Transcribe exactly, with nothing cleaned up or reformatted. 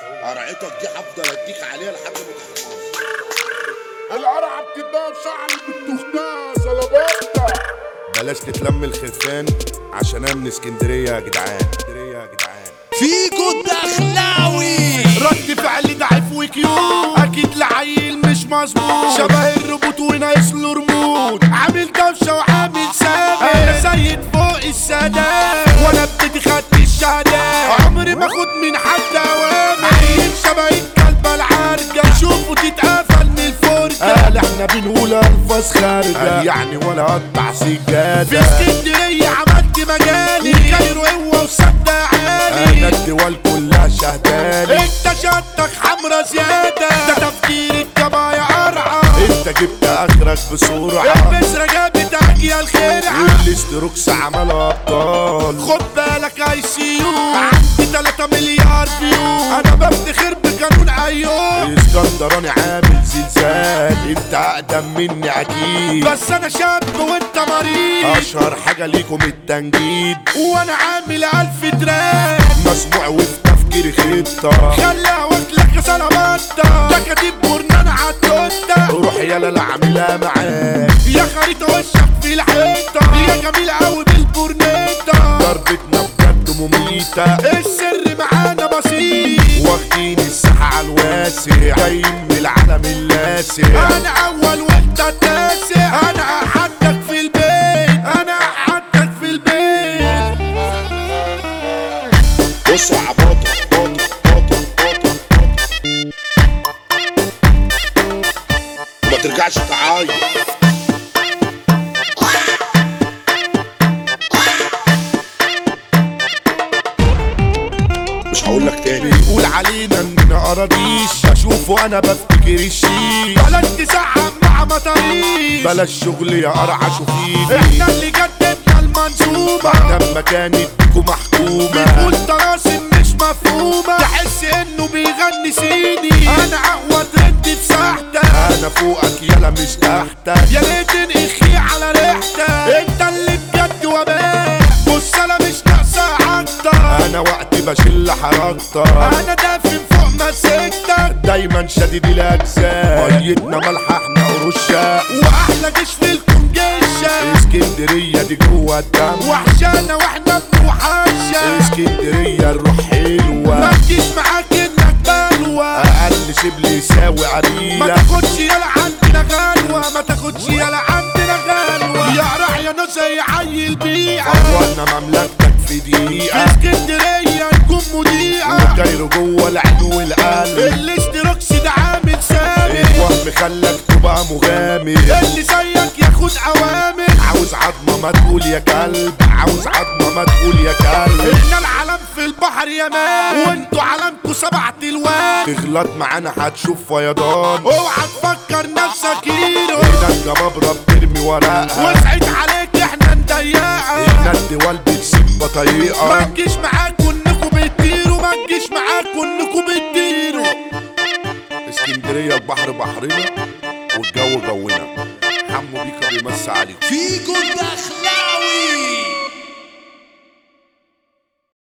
قرعتك دي هفضل اديك عليها لحد ما تخلص. القرعه بتتباع بشعر بالتخناس سلاباتا. بلاش تتلم الخرفان عشان انا من اسكندريه يا جدعان. اسكندريه يا جدعان. فيكو الدخلاوي رد فعل ضعيف وكيوت، اكيد لعيل مش مظبوط، شبه الروبوت وناقص له ريموت، عامل دوشه وعامل سابق. انا سيد فوق السادات وانا ابتدي خدت الشهادات، عمري ما اخد من حد اوامر، عيل شبه الكلب العرجه، شوفوا تتقفل من الفرجه. قال احنا بنقول الفاظ خارجه، يعني ولا قطع سجاده. في اسكندريه عملت مجالي، كايرو قوه وسد عالي، انا الدول كلها شهداني، انت شهادتك حمرا زياده، ده تفكير الجماعه يا قرعه، انت جبت اخرك بسرعه، البسره جابت اجيال خرعه، والاستروكس عملوا ابطال، خد بالك اي سي يو، عندي تلاتة مليار فيو، انا بفتخر بقانون ايوب، اسكندراني عامل زلزال، انت اقدم مني اكيد، بس انا شاب وانت مريض، اشهر حاجه ليكم التنجيد، وانا عامل الف تراك، مسموع وفي تفكيري خطه، خليها واكلك يا سلاماتا، ده كاتب برنان عالتوته، روح يلا لا اعملها معاك، يا خريطه وشك في الحيطه، يا جميل قوي بالبورنيتا، ضربتنا بجد مميته، السر معانا بسيط، واخدين الساحه على الواسع، جايين من العالم اللاسع، انا اول وانت التاسع، انا احدك في البيت، انا احدك في البيت. بص يا عباطة باطة باطة باطة وما ترجعش تعايط. مش هقولك تاني. بيقول علينا اننا اراضيش، اشوفه انا بفتكر الشيش، بلاش تسحب مع مطاريش، بلاش شغل يا قرعه شوفيني، احنا اللي جددنا المنظومه، لما كانت بيكو محكومه، بيقول طراسم مش مفهومه، تحس انه بيغني سيني، انا اقوى ترند في ساحتك، انا فوقك يلا مش تحتك، يا ريت تنقخي على ريحتك، انت اللي بجد وباء، بص انا مش ناقصه عكتر، انا وقتي بشيل حركتك، انا دافن فوق مسكتك، دايما شديد الاجزاء، ميتنا مالحه احنا قرشه، واحلى جيش في الكون جيشه، اسكندريه دي جوه الدم، وحشانا واحنا بنوحشه، اسكندريه الروح حلوه، ما تجيش معاك انك بلوه، اقل شبل يساوي عريله، ما تاخدش يالا عندنا غلوه، ما تاخدش يالا عندنا غلوه، يا راح يا ناس زي عيل بيعه، فرنا مملكتك في دقيقه، في اسكندريه نكون مذيعه، وكايرو جوه العين والقلب، الاستروكس ده عامل سامي، الوهم خلك تبقى مغامر، اللي زيك ياخد اوامر، عاوز عظمه ما تقول يا كلب، عاوز عظمه ما تقول يا كلب، احنا العالم في البحر يا مان، وانتوا علامكوا سبع تلوان، تغلط معانا هتشوف فيضان، اوعى تفكر نفسك هيرو، هنا الجبابره بترمي ورقها، وسعت عليك احنا نضيقها، احنا الدول بتسيب بطريقه، ما تجيش معاكوا انكوا بتطيروا، ما تجيش معاكوا انكوا بتطيروا. اسكندريه البحر بحرنا والجو جونا، حمو بيكا بيمسي عليكم. فيكو الدخلاوي.